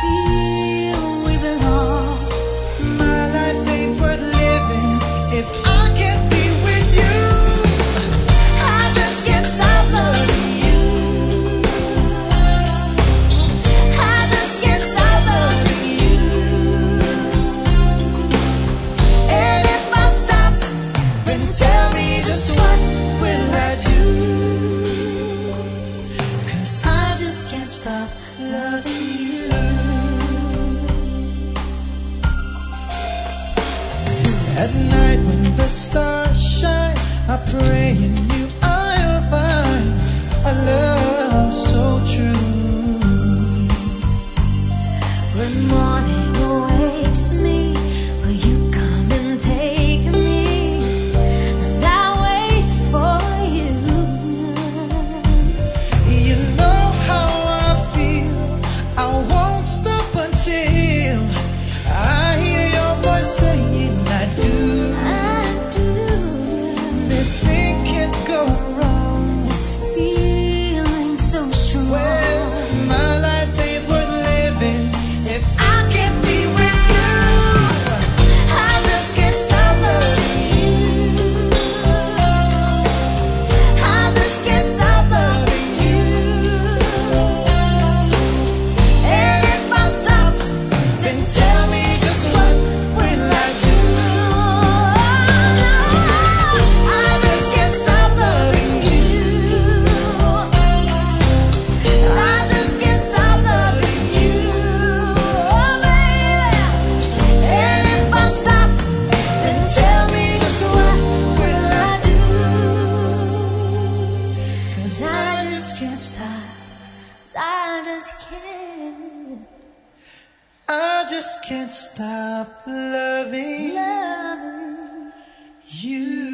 feel we belong. My life ain't worth living if I can't be with you. I just can't stop loving you. I just can't stop loving you. And if I stop, then tell me just what will I do? 'Cause I just can't stop loving you. At night when the stars shine, I pray in you I'll find a love so true. When morning awakes me, will you come and take me? And I'll wait for you. You know how I feel, I won't stop until I hear your voice saying I do. I do. This thing can't go wrong. This feeling so strong. Well, my life ain't worth living if I can't be with you. I just can't stop loving you. I just can't stop loving you. And if I stop, then tell me just what will I do? I just can't stop loving you. I just can't stop loving you, oh baby. And if I stop, then tell me just what will I do? 'Cause I just can't stop. 'Cause I just can't I just can't stop loving love you.